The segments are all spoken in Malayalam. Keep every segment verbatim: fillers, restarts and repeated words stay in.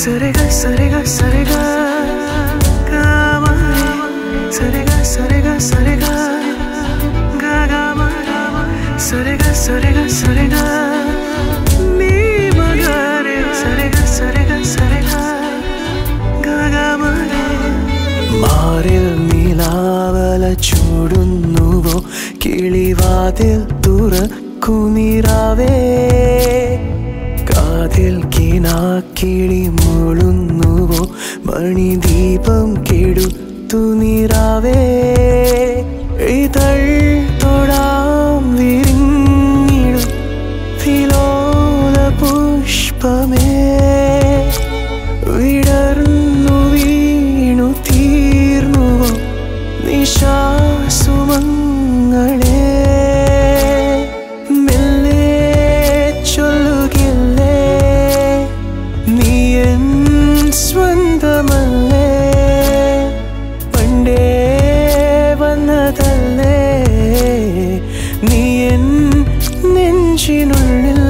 Sarega sarega sarega ga ma re. Sarega sarega sarega ga ga ma re. Sarega sarega sarega ni ma ga re. Sarega sarega sarega ga ga ma re. മാറിൽ നിലാവല ചൂടുന്നുവോ കിളിവാതിൽ തുറക്കുനിരാവേ കാതിൽ കിനാക്കിളി മൂളുന്നുവോ മണിദീപം കെടുത്തു നിരാവേ ഇതൾ തൊടാം വിരിഞ്ഞിടും വിലോല പുഷ്പമേ വിടർന്നു വീണു തീർന്നുവോ നിശാസുമങ്ങളേ മെല്ലെ ചൊല്ലുകില്ലേ നീ എൻ സ്വന്തമല്ലേ പണ്ടേ വന്നതല്ലേ നീ എൻ നെഞ്ചിനുള്ളിൽ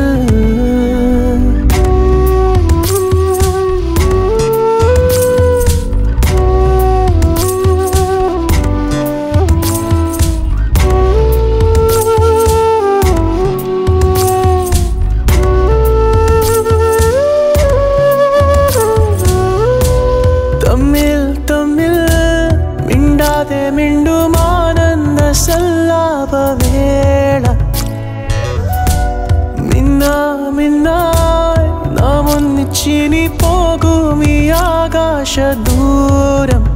മിണ്ടുമാനന്ദ സല്ലാപവേള മിന്നാ മിന്നായി നാം ഒന്നിച്ചിനി പോകും ഈ ആകാശ ദൂരം